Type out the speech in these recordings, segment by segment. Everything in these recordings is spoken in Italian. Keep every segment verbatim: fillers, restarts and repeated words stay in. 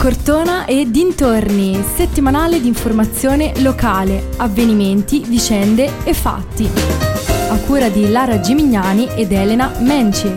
Cortona e dintorni, settimanale di informazione locale, avvenimenti, vicende e fatti. A cura di Lara Gimignani ed Elena Menci.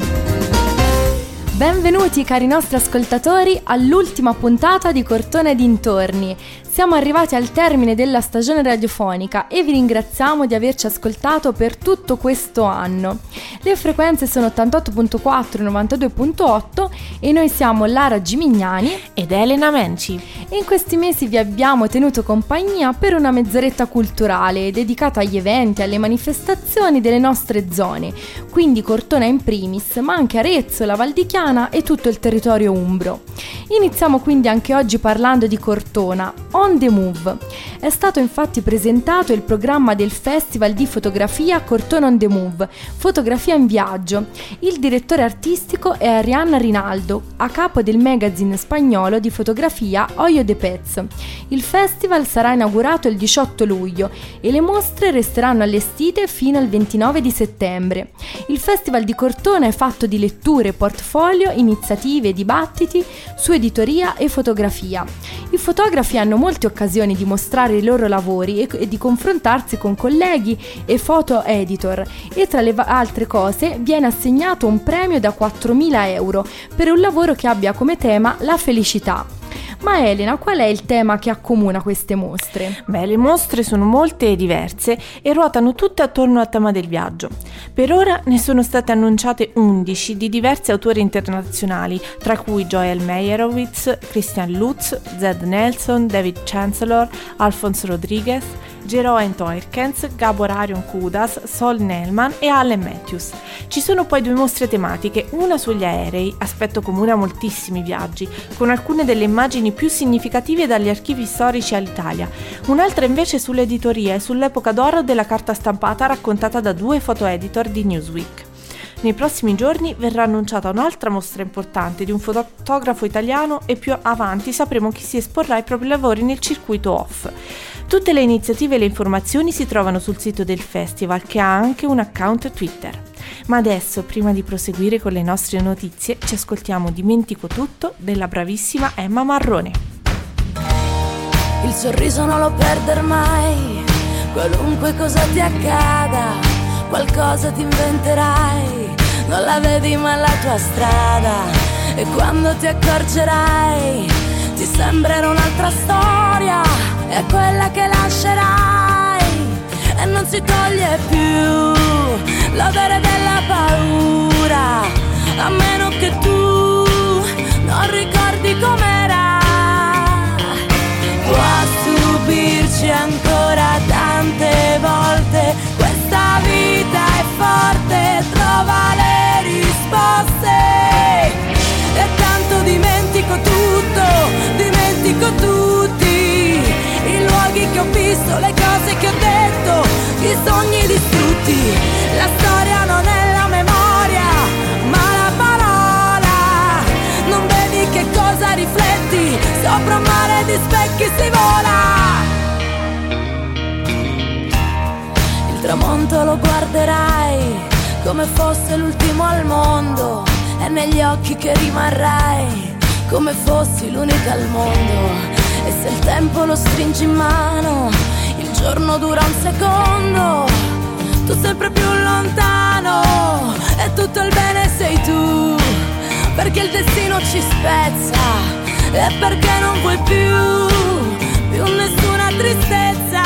Benvenuti cari nostri ascoltatori all'ultima puntata di Cortona e dintorni. Siamo arrivati al termine della stagione radiofonica e vi ringraziamo di averci ascoltato per tutto questo anno. Le frequenze sono ottantotto virgola quattro e novantadue virgola otto e noi siamo Lara Gimignani ed Elena Menci. E in questi mesi vi abbiamo tenuto compagnia per una mezz'oretta culturale dedicata agli eventi, alle manifestazioni delle nostre zone, quindi Cortona in primis, ma anche Arezzo, la Val di Chiana e tutto il territorio umbro. Iniziamo quindi anche oggi parlando di Cortona, On the Move. È stato infatti presentato il programma del Festival di fotografia Cortona On the Move, Fotografia in Viaggio. Il direttore artistico è Arianna Rinaldo, a capo del magazine spagnolo di fotografia Hoyo de Pez. Il festival sarà inaugurato il diciotto luglio e le mostre resteranno allestite fino al ventinove di settembre. Il Festival di Cortona è fatto di letture, portfolio, iniziative, dibattiti su editoria e fotografia. I fotografi hanno molte occasioni di mostrare i loro lavori e, e di confrontarsi con colleghi e foto editor, e tra le va- altre cose viene assegnato un premio da quattromila euro per un lavoro che abbia come tema la felicità. Ma Elena, qual è il tema che accomuna queste mostre? Beh, le mostre sono molte e diverse e ruotano tutte attorno al tema del viaggio. Per ora ne sono state annunciate undici di diversi autori internazionali, tra cui Joel Meyerowitz, Christian Lutz, Zed Nelson, David Chancellor, Alphonse Rodriguez, Jeroen Toerkens, Gabor Arion Kudas, Sol Nelman e Allen Matthews. Ci sono poi due mostre tematiche, una sugli aerei, aspetto comune a moltissimi viaggi, con alcune delle immagini più significative dagli archivi storici all'Italia, un'altra invece sull'editoria e sull'epoca d'oro della carta stampata raccontata da due fotoeditor di Newsweek. Nei prossimi giorni verrà annunciata un'altra mostra importante di un fotografo italiano e più avanti sapremo chi si esporrà i propri lavori nel circuito off. Tutte le iniziative e le informazioni si trovano sul sito del festival, che ha anche un account Twitter. Ma adesso, prima di proseguire con le nostre notizie, ci ascoltiamo Dimentico tutto della bravissima Emma Marrone. Il sorriso non lo perder mai, qualunque cosa ti accada, qualcosa ti inventerai, non la vedi ma la tua strada, e quando ti accorgerai ti sembrerà un'altra storia, è quella che lascerai e non si toglie più l'odore della paura, a meno che tu non ricordi com'era. Può stupirci ancora tante volte, questa vita è forte, trova le risposte. E tanto dimentico tutto, dimentico tutti i luoghi che ho visto, le cose che ho detto, i sogni distrutti. La storia non è la memoria, ma la parola. Non vedi che cosa rifletti, sopra un mare di specchi si vola. Il tramonto lo guarderai come fosse l'ultimo al mondo, e negli occhi che rimarrai come fossi l'unica al mondo. E se il tempo lo stringi in mano, il giorno dura un secondo, tu sempre più lontano, e tutto il bene sei tu, perché il destino ci spezza, e perché non vuoi più, più nessuna tristezza.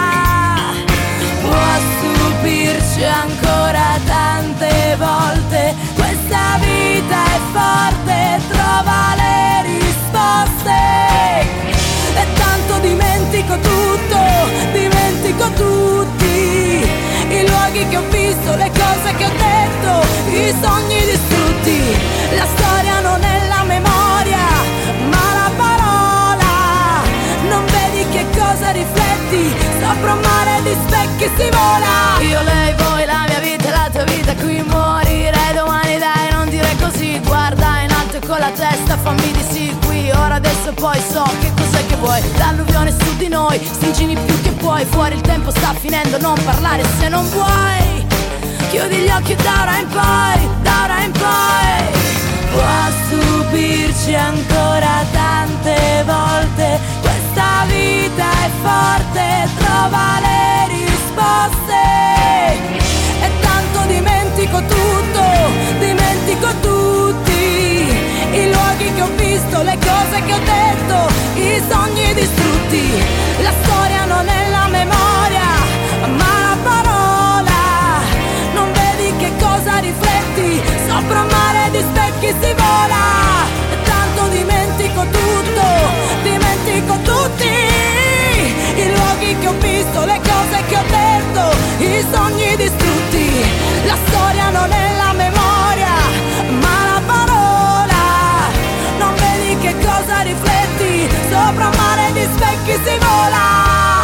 Può stupirci ancora tante volte, questa vita è forte, trova le risposte. E tanto dimentico tutto, dimentico tutti i luoghi che ho visto, le cose che ho detto, i sogni distrutti. La storia non è la memoria, ma la parola. Non vedi che cosa rifletti, sopra un mare di specchi si vola. Io, lei, voi, la mia vita e la tua vita, qui morirei domani, dai non dire così. Guarda in alto e con la testa fammi di sì, qui, ora, adesso e poi so che cos'è che vuoi. L'alluvione su di noi, stringini più che puoi, fuori il tempo sta finendo, non parlare se non vuoi. Chiudi gli occhi da ora in poi, da ora in poi. Può stupirci ancora tante vita è forte, trova le risposte. E tanto dimentico tutto, dimentico tutti i luoghi che ho visto, le cose che ho detto, i sogni distrutti. La storia non è la memoria, ma la parola. Non vedi che cosa rifletti? Sopra un mare di specchi si vola. E tanto dimentico tutto, dimentico tutti i luoghi che ho visto, le cose che ho detto, i sogni distrutti. La storia non è la memoria, ma la parola. Non vedi che cosa rifletti? Sopra un mare di specchi si vola.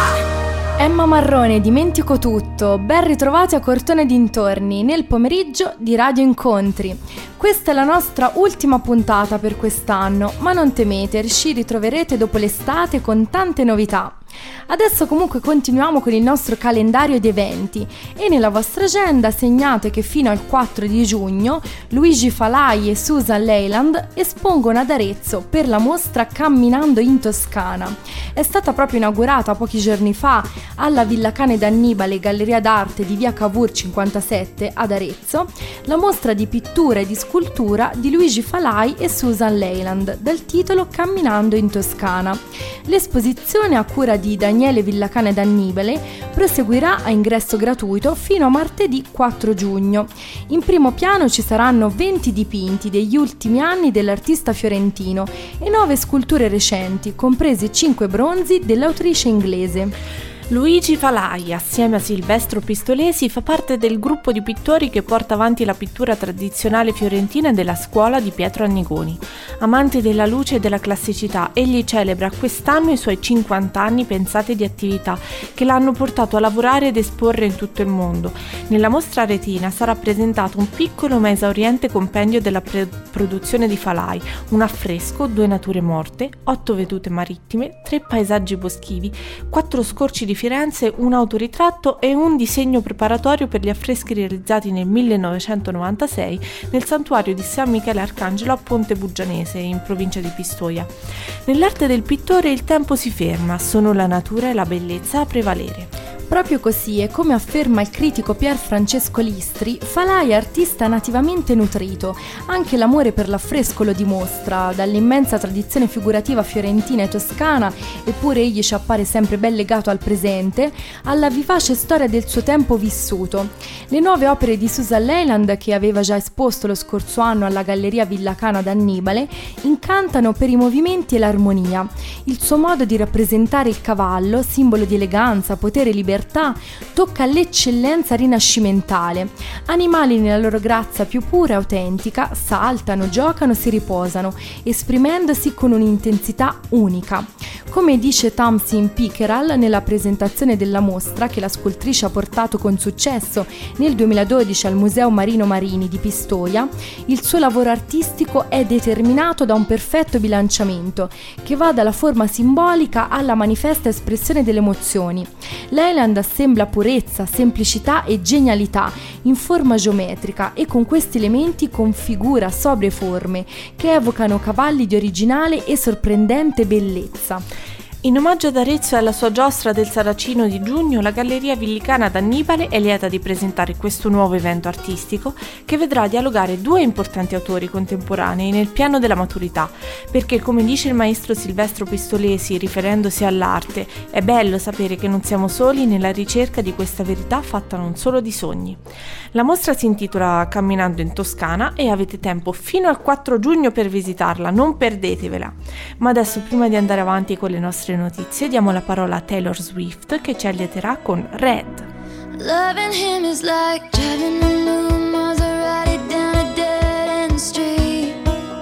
Emma Marrone, Dimentico tutto, ben ritrovati a Cortona e dintorni nel pomeriggio di Radio Incontri. Questa è la nostra ultima puntata per quest'anno, ma non temete, ci ritroverete dopo l'estate con tante novità. Adesso comunque continuiamo con il nostro calendario di eventi e nella vostra agenda segnate che fino al quattro di giugno Luigi Falai e Susan Leyland espongono ad Arezzo per la mostra Camminando in Toscana. È stata proprio inaugurata pochi giorni fa alla Villa Cane d'Annibale, Galleria d'Arte di via Cavour cinquantasette ad Arezzo, la mostra di pittura e di scultura di Luigi Falai e Susan Leyland dal titolo Camminando in Toscana. L'esposizione a cura di Daniele Villacane d'Annibale proseguirà a ingresso gratuito fino a martedì quattro giugno. In primo piano ci saranno venti dipinti degli ultimi anni dell'artista fiorentino e nove sculture recenti, compresi cinque bronzi dell'autrice inglese. Luigi Falai, assieme a Silvestro Pistolesi, fa parte del gruppo di pittori che porta avanti la pittura tradizionale fiorentina della scuola di Pietro Annigoni. Amante della luce e della classicità, egli celebra quest'anno i suoi cinquanta anni pensate di attività che l'hanno portato a lavorare ed esporre in tutto il mondo. Nella mostra retina sarà presentato un piccolo ma esauriente compendio della pre- produzione di Falai, un affresco, due nature morte, otto vedute marittime, tre paesaggi boschivi, quattro scorci di Firenze, un autoritratto e un disegno preparatorio per gli affreschi realizzati nel millenovecentonovantasei nel santuario di San Michele Arcangelo a Ponte Buggianese, in provincia di Pistoia. Nell'arte del pittore il tempo si ferma, sono la natura e la bellezza a prevalere. Proprio così, e come afferma il critico Pier Francesco Listri, Falai è artista nativamente nutrito. Anche l'amore per l'affresco lo dimostra, dall'immensa tradizione figurativa fiorentina e toscana, eppure egli ci appare sempre ben legato al presente, alla vivace storia del suo tempo vissuto. Le nuove opere di Susan Leyland, che aveva già esposto lo scorso anno alla Galleria Villacana d'Annibale, incantano per i movimenti e l'armonia. Il suo modo di rappresentare il cavallo, simbolo di eleganza, potere e libertà, tocca l'eccellenza rinascimentale. Animali nella loro grazia più pura e autentica, saltano, giocano, si riposano, esprimendosi con un'intensità unica. Come dice Tamsin Pickerel nella presentazione della mostra che la scultrice ha portato con successo nel duemiladodici al Museo Marino Marini di Pistoia, il suo lavoro artistico è determinato da un perfetto bilanciamento che va dalla forma simbolica alla manifesta espressione delle emozioni. Leyland assembla purezza, semplicità e genialità in forma geometrica e con questi elementi configura sobrie forme che evocano cavalli di originale e sorprendente bellezza. In omaggio ad Arezzo e alla sua giostra del Saracino di giugno, la Galleria Villicana d'Annibale è lieta di presentare questo nuovo evento artistico che vedrà dialogare due importanti autori contemporanei nel piano della maturità, perché come dice il maestro Silvestro Pistolesi riferendosi all'arte, è bello sapere che non siamo soli nella ricerca di questa verità fatta non solo di sogni. La mostra si intitola Camminando in Toscana e avete tempo fino al quattro giugno per visitarla, non perdetevela. Ma adesso, prima di andare avanti con le nostre notizie, diamo la parola a Taylor Swift che ci allieterà con Red. Loving him is like driving a new Maserati down a dead-end street,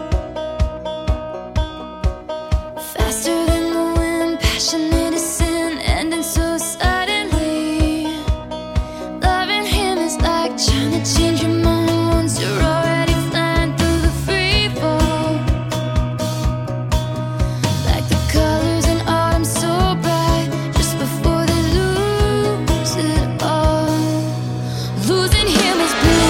faster than the wind, passionate as sin, ending so suddenly. Loving him is like trying to change your mind once you're already flying through the free fall, like the colors in autumn so bright just before they lose it all. Losing him is blue.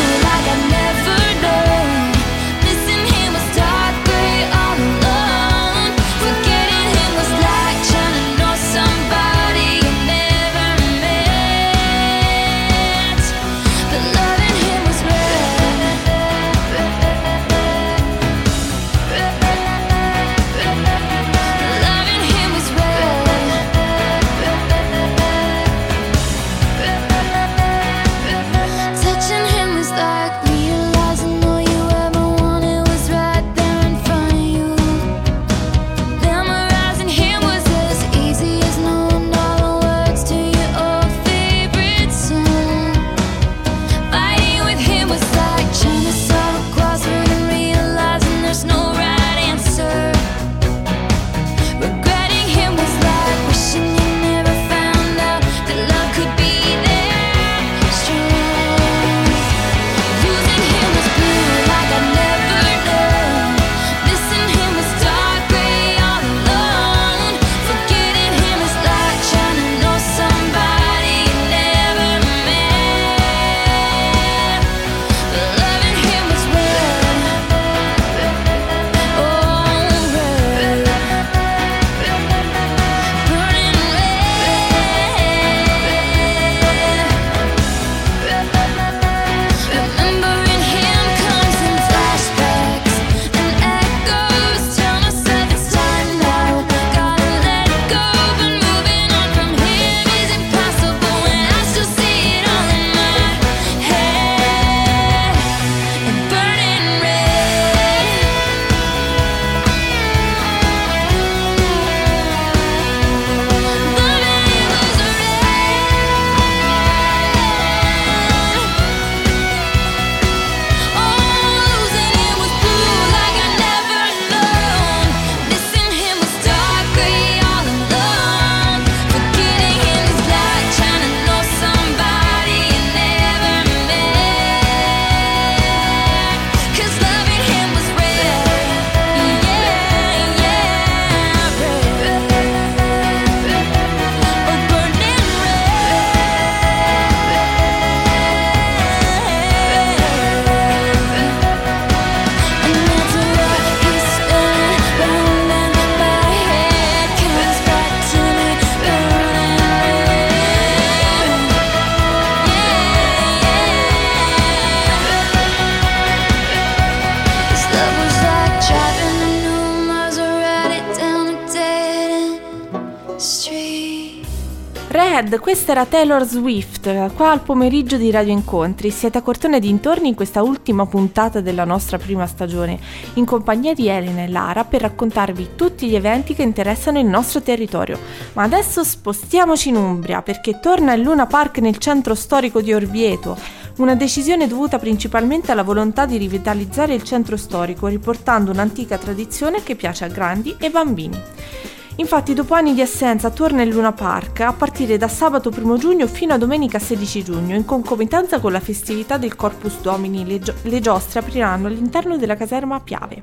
Red, questa era Taylor Swift, qua al pomeriggio di Radio Incontri. Siete a Cortona e dintorni in questa ultima puntata della nostra prima stagione, in compagnia di Elena e Lara per raccontarvi tutti gli eventi che interessano il nostro territorio. Ma adesso spostiamoci in Umbria, perché torna il Luna Park nel centro storico di Orvieto. Una decisione dovuta principalmente alla volontà di rivitalizzare il centro storico, riportando un'antica tradizione che piace a grandi e bambini. Infatti, dopo anni di assenza, torna il Luna Park a partire da sabato primo giugno fino a domenica sedici giugno, in concomitanza con la festività del Corpus Domini. Le, gio- le giostre apriranno all'interno della caserma Piave.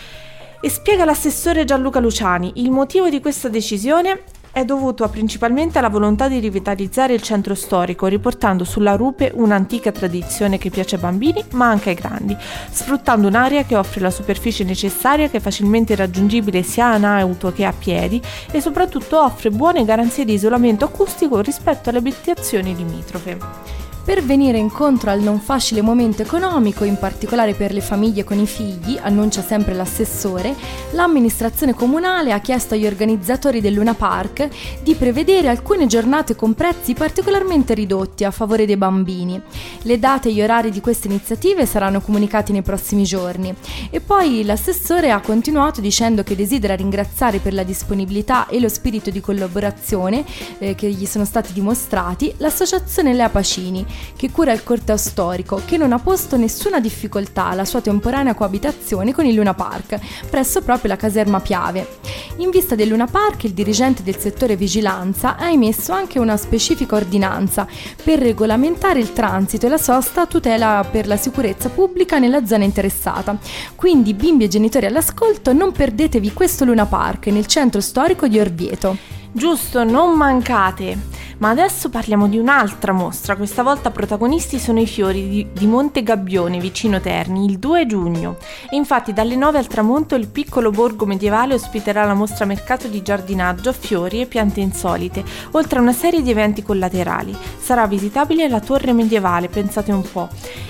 E spiega l'assessore Gianluca Luciani, il motivo di questa decisione è dovuto principalmente alla volontà di rivitalizzare il centro storico, riportando sulla rupe un'antica tradizione che piace ai bambini ma anche ai grandi, sfruttando un'area che offre la superficie necessaria, che è facilmente raggiungibile sia in auto che a piedi e soprattutto offre buone garanzie di isolamento acustico rispetto alle abitazioni limitrofe. Per venire incontro al non facile momento economico, in particolare per le famiglie con i figli, annuncia sempre l'assessore, l'amministrazione comunale ha chiesto agli organizzatori del Luna Park di prevedere alcune giornate con prezzi particolarmente ridotti a favore dei bambini. Le date e gli orari di queste iniziative saranno comunicati nei prossimi giorni. E poi l'assessore ha continuato dicendo che desidera ringraziare per la disponibilità e lo spirito di collaborazione eh, che gli sono stati dimostrati l'associazione Lea Pacini, che cura il corteo storico, che non ha posto nessuna difficoltà alla sua temporanea coabitazione con il Luna Park, presso proprio la caserma Piave. In vista del Luna Park, il dirigente del settore vigilanza ha emesso anche una specifica ordinanza per regolamentare il transito e la sosta a tutela per la sicurezza pubblica nella zona interessata. Quindi, bimbi e genitori all'ascolto, non perdetevi questo Luna Park nel centro storico di Orvieto. Giusto, non mancate! Ma adesso parliamo di un'altra mostra, questa volta protagonisti sono i fiori di, di Monte Gabbione, vicino Terni, il due giugno. E infatti dalle nove al tramonto il piccolo borgo medievale ospiterà la mostra mercato di giardinaggio, fiori e piante insolite, oltre a una serie di eventi collaterali. Sarà visitabile la torre medievale, pensate un po'.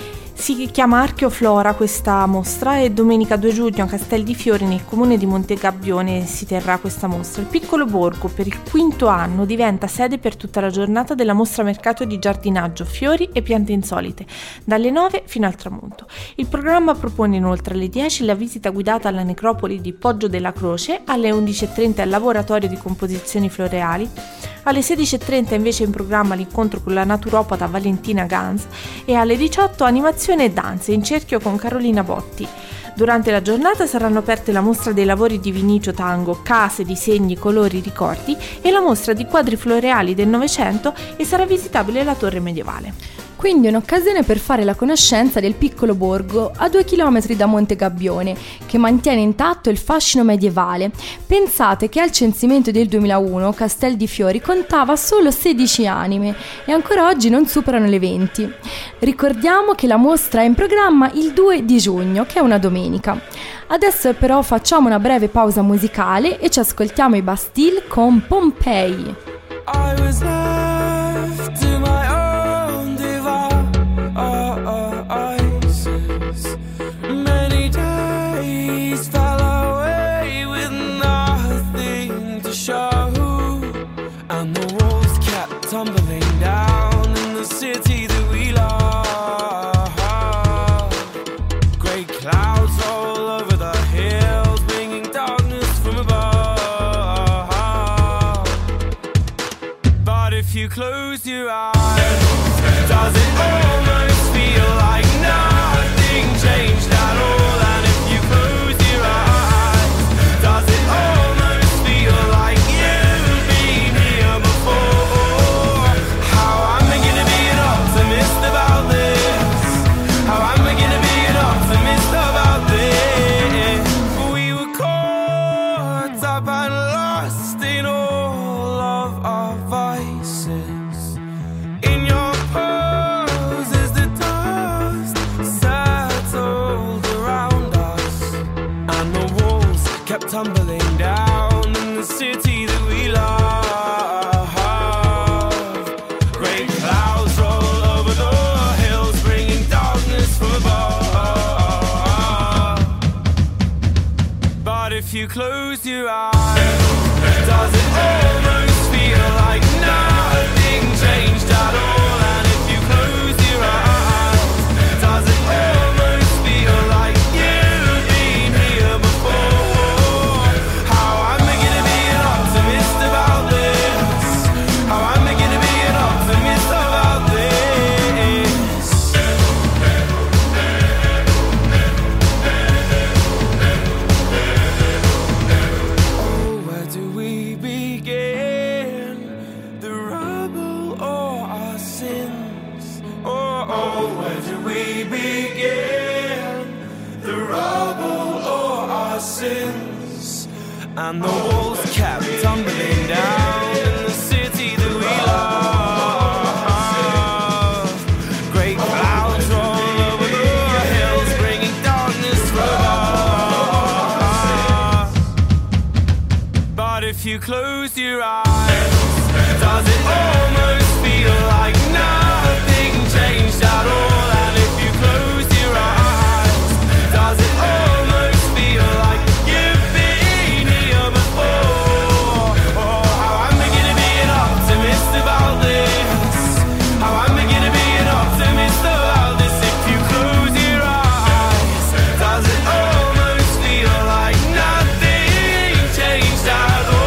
Si chiama Archeoflora questa mostra e domenica due giugno a Castel di Fiori, nel comune di Monte Gabbione, si terrà questa mostra. Il piccolo borgo per il quinto anno diventa sede per tutta la giornata della mostra mercato di giardinaggio, fiori e piante insolite, dalle nove fino al tramonto. Il programma propone inoltre alle dieci la visita guidata alla necropoli di Poggio della Croce, alle undici e trenta al laboratorio di composizioni floreali, alle sedici e trenta invece in programma l'incontro con la naturopata Valentina Gans e alle diciotto animazione e danze in cerchio con Carolina Botti. Durante la giornata saranno aperte la mostra dei lavori di Vinicio Tango, case, disegni, colori, ricordi e la mostra di quadri floreali del Novecento e sarà visitabile la torre medievale. Quindi un'occasione per fare la conoscenza del piccolo borgo a due chilometri da Monte Gabbione, che mantiene intatto il fascino medievale. Pensate che al censimento del duemilauno Castel di Fiori contava solo sedici anime e ancora oggi non superano le venti. Ricordiamo che la mostra è in programma il due di giugno, che è una domenica. Adesso però facciamo una breve pausa musicale e ci ascoltiamo i Bastille con Pompei. I was left to my own devices. Many days fell away with nothing to show, and the walls kept tumbling down in the city that we love. Great clouds roll over the hills, bringing darkness from above. But if you close your eyes, does it almost feel like nothing changed at all? And if you close your eyes, does it almost feel like you've been here before? How am I gonna be an optimist about this? How am I gonna be an optimist about this? We were caught up and lost in all of our vices. In your pose as the dust settled around us, and the walls kept tumbling down in the city that we love. Great clouds roll over the hills, bringing darkness from above. But if you close your eyes, does it almost feel like nothing and the walls kept tumbling down in the city that we love. Great clouds roll over the hills, bringing darkness from us. But if you close your eyes, does it almost feel like nothing changed at all? And if you close your eyes, does it almost feel like you've been here before? Oh, how I'm beginning to be an optimist about this. How I'm beginning to be an optimist about this. If you close your eyes, does it almost feel like nothing changed at all?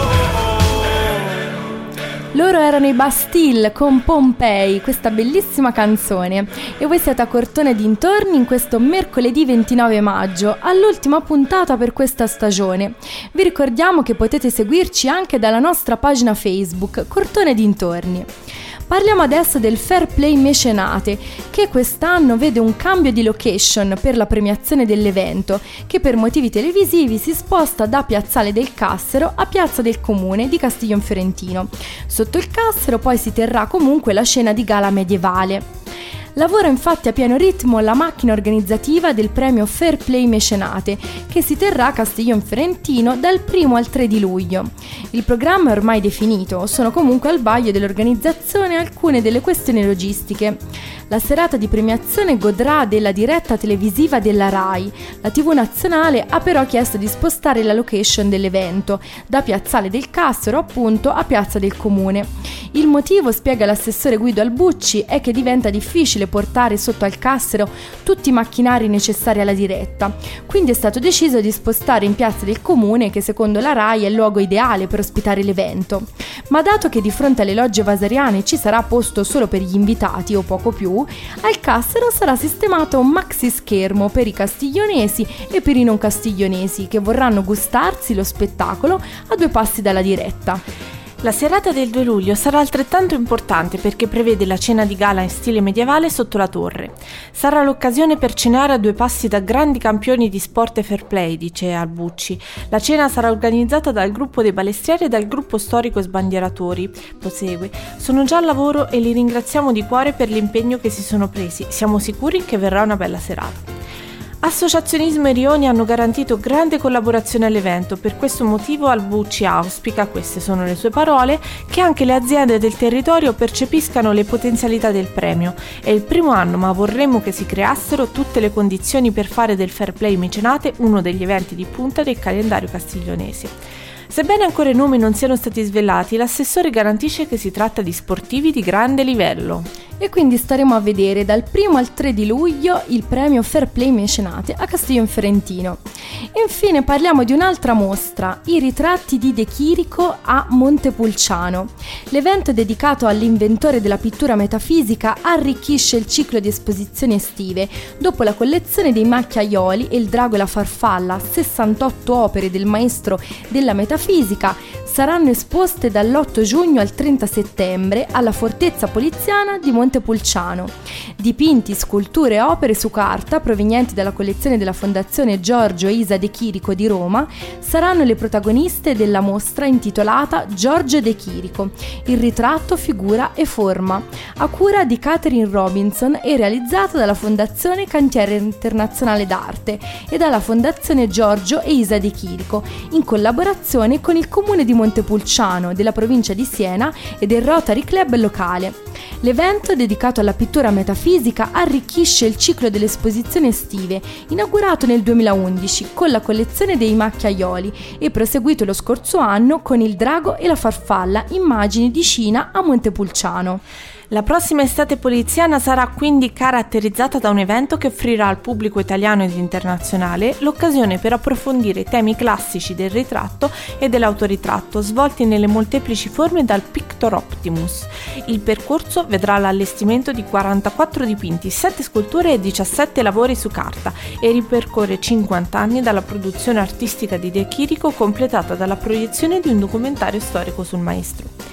Loro erano i Bastille con Pompei, questa bellissima canzone. E voi siete a Cortone dintorni in questo mercoledì ventinove maggio, all'ultima puntata per questa stagione. Vi ricordiamo che potete seguirci anche dalla nostra pagina Facebook, Cortone dintorni. Parliamo adesso del Fair Play Mecenate, che quest'anno vede un cambio di location per la premiazione dell'evento, che per motivi televisivi si sposta da Piazzale del Cassero a Piazza del Comune di Castiglionfiorentino. Sotto il Cassero poi si terrà comunque la scena di gala medievale. Lavora infatti a pieno ritmo la macchina organizzativa del premio Fair Play Mecenate, che si terrà a Castiglionfiorentino dal primo al tre di luglio. Il programma è ormai definito, sono comunque al vaglio dell'organizzazione alcune delle questioni logistiche. La serata di premiazione godrà della diretta televisiva della RAI. La tivù nazionale ha però chiesto di spostare la location dell'evento, da Piazzale del Cassero appunto a Piazza del Comune. Il motivo, spiega l'assessore Guido Albucci, è che diventa difficile portare sotto al Cassero tutti i macchinari necessari alla diretta, quindi è stato deciso di spostare in Piazza del Comune, che secondo la RAI è il luogo ideale per ospitare l'evento. Ma dato che di fronte alle logge vasariane ci sarà posto solo per gli invitati o poco più, al Cassero sarà sistemato un maxi schermo per i castiglionesi e per i non castiglionesi che vorranno gustarsi lo spettacolo a due passi dalla diretta. La serata del due luglio sarà altrettanto importante perché prevede la cena di gala in stile medievale sotto la torre. Sarà l'occasione per cenare a due passi da grandi campioni di sport e fair play, dice Albucci. La cena sarà organizzata dal gruppo dei balestrieri e dal gruppo storico Sbandieratori. Prosegue. Sono già al lavoro e li ringraziamo di cuore per l'impegno che si sono presi. Siamo sicuri che verrà una bella serata. Associazionismo e Rioni hanno garantito grande collaborazione all'evento, per questo motivo Albucci auspica, queste sono le sue parole, che anche le aziende del territorio percepiscano le potenzialità del premio. È il primo anno, ma vorremmo che si creassero tutte le condizioni per fare del Fair Play Mecenate uno degli eventi di punta del calendario castiglionese. Sebbene ancora i nomi non siano stati svelati, l'assessore garantisce che si tratta di sportivi di grande livello. E quindi staremo a vedere dal primo al tre di luglio il premio Fair Play Mecenate a Castiglionfiorentino. E infine parliamo di un'altra mostra, i ritratti di De Chirico a Montepulciano. L'evento dedicato all'inventore della pittura metafisica arricchisce il ciclo di esposizioni estive. Dopo la collezione dei Macchiaioli e il Drago e la Farfalla, sessantotto opere del maestro della metafisica, saranno esposte dall'otto giugno al trenta settembre alla Fortezza Poliziana di Montepulciano. Dipinti, sculture e opere su carta provenienti dalla collezione della Fondazione Giorgio e Isa De Chirico di Roma saranno le protagoniste della mostra intitolata Giorgio De Chirico, il ritratto, figura e forma, a cura di Catherine Robinson e realizzata dalla Fondazione Cantiere Internazionale d'Arte e dalla Fondazione Giorgio e Isa De Chirico, in collaborazione con il comune di Montepulciano, della provincia di Siena e del Rotary Club locale. L'evento, dedicato alla pittura metafisica, arricchisce il ciclo delle esposizioni estive, inaugurato nel duemilaundici con la collezione dei Macchiaioli e proseguito lo scorso anno con il Drago e la Farfalla, immagini di Cina a Montepulciano. La prossima estate poliziana sarà quindi caratterizzata da un evento che offrirà al pubblico italiano ed internazionale l'occasione per approfondire i temi classici del ritratto e dell'autoritratto, svolti nelle molteplici forme dal Pictor Optimus. Il percorso vedrà l'allestimento di quarantaquattro dipinti, sette sculture e diciassette lavori su carta e ripercorre cinquanta anni dalla produzione artistica di De Chirico, completata dalla proiezione di un documentario storico sul maestro.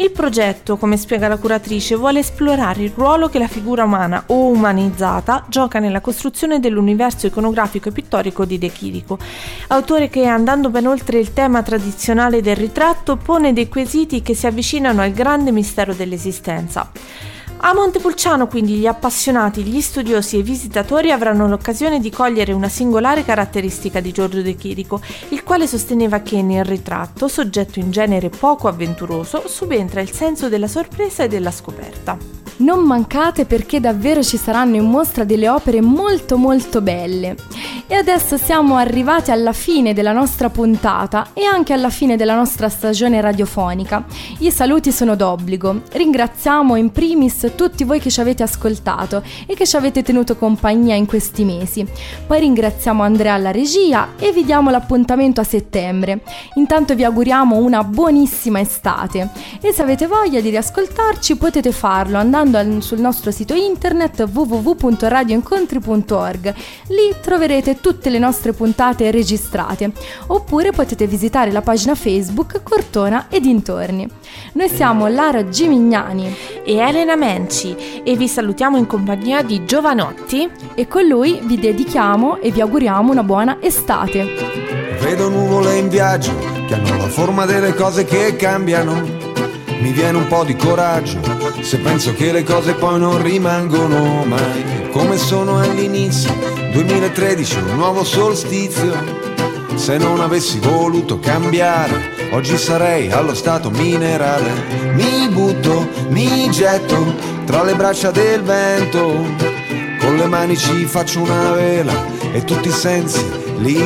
Il progetto, come spiega la curatrice, vuole esplorare il ruolo che la figura umana o umanizzata gioca nella costruzione dell'universo iconografico e pittorico di De Chirico, autore che, andando ben oltre il tema tradizionale del ritratto, pone dei quesiti che si avvicinano al grande mistero dell'esistenza. A Montepulciano, quindi, gli appassionati, gli studiosi e i visitatori avranno l'occasione di cogliere una singolare caratteristica di Giorgio De Chirico, il quale sosteneva che nel ritratto, soggetto in genere poco avventuroso, subentra il senso della sorpresa e della scoperta. Non mancate, perché davvero ci saranno in mostra delle opere molto molto belle. E adesso siamo arrivati alla fine della nostra puntata e anche alla fine della nostra stagione radiofonica. I saluti sono d'obbligo. Ringraziamo in primis tutti voi che ci avete ascoltato e che ci avete tenuto compagnia in questi mesi. Poi ringraziamo Andrea alla regia e vi diamo l'appuntamento a settembre. Intanto vi auguriamo una buonissima estate e se avete voglia di riascoltarci potete farlo andando sul nostro sito internet w w w punto radio incontri punto org. Lì troverete tutte le nostre puntate registrate, oppure potete visitare la pagina Facebook Cortona e dintorni. Noi siamo Lara Gimignani e Elena Menci e vi salutiamo in compagnia di Giovanotti, e con lui vi dedichiamo e vi auguriamo una buona estate. Vedo nuvole in viaggio che hanno la forma delle cose che cambiano. Mi viene un po' di coraggio se penso che le cose poi non rimangono mai come sono all'inizio. duemilatredici, un nuovo solstizio. Se non avessi voluto cambiare, oggi sarei allo stato minerale. Mi butto, mi getto tra le braccia del vento. Con le mani ci faccio una vela e tutti i sensi li